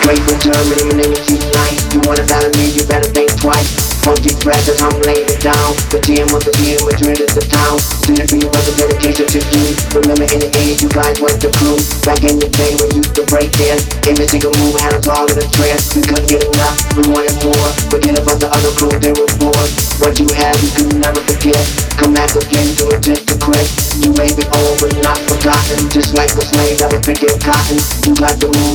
Straight from Germany, my name is Unite. You wanna battle me, you better think twice. Fuck these rappers, I'm laying it down. The GM of the year, Madrid is the town. Student be with a dedication to you. Remember in the age, you guys went the crew. Back in the day when you used to break dance. Every single move had us all in a trance. We couldn't get enough, we wanted more. Forget about the other crew, they were bored. What you had, you could never forget. Come back again to it just to quit. You may be old, but not forgotten. Just like a slave that was picking cotton. You got the move.